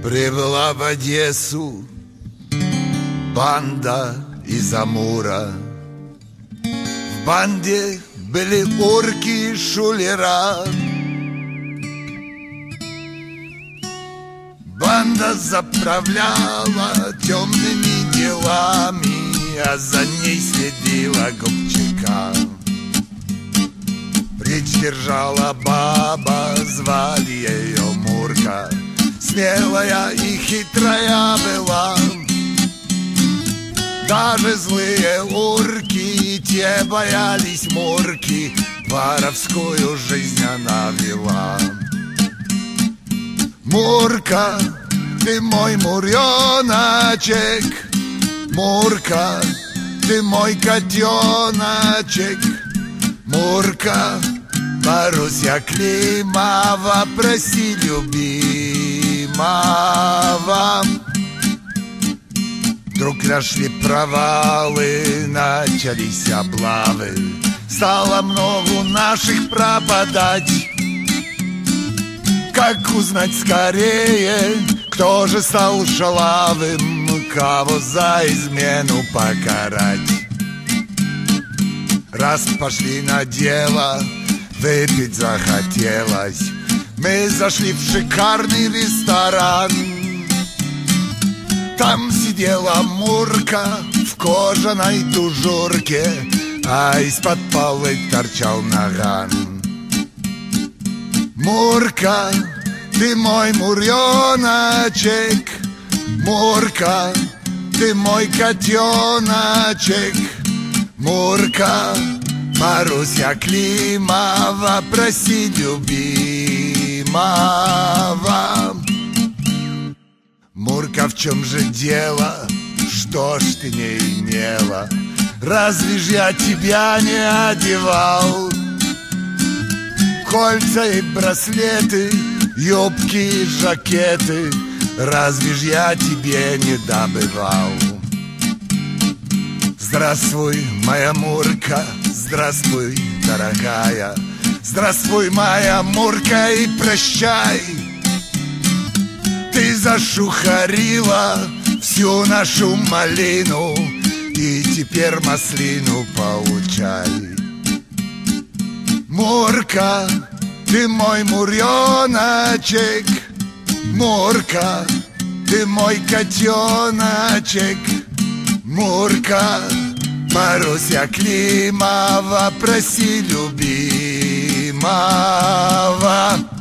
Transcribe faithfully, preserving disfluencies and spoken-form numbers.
Прибыла в Одессу банда из Амура. В банде были орки и шулера. Банда заправляла темными делами, а за ней следила Губчака. Речь держала баба, звали ее Мурка. Смелая и хитрая была. Даже злые урки, те боялись Мурки. Воровскую жизнь она вела. Мурка, ты мой муреночек, Мурка, ты мой котеночек, Мурка, Маруся Климова, проси любимого. Вдруг нашли провалы, начались облавы, стало много наших пропадать. Как узнать скорее, кто же стал шалавым, кого за измену покарать? Раз пошли на дело, выпить захотелось, мы зашли в шикарный ресторан. Там сидела Мурка в кожаной тужурке, а из-под полы торчал наган. Мурка, ты мой муреночек, Мурка, ты мой котеночек, Мурка, Маруся Климова, проси любимого. Мурка, в чем же дело? Что ж ты не имела? Разве ж я тебя не одевал? Кольца и браслеты, юбки и жакеты, разве ж я тебе не добывал? Здравствуй, моя Мурка, здравствуй, дорогая, здравствуй, моя Мурка, и прощай. Ты зашухарила всю нашу малину, и теперь маслину получай. Мурка, ты мой муреночек, Мурка, ты мой котеночек, Мурка, Маруся Климова, проси любимого.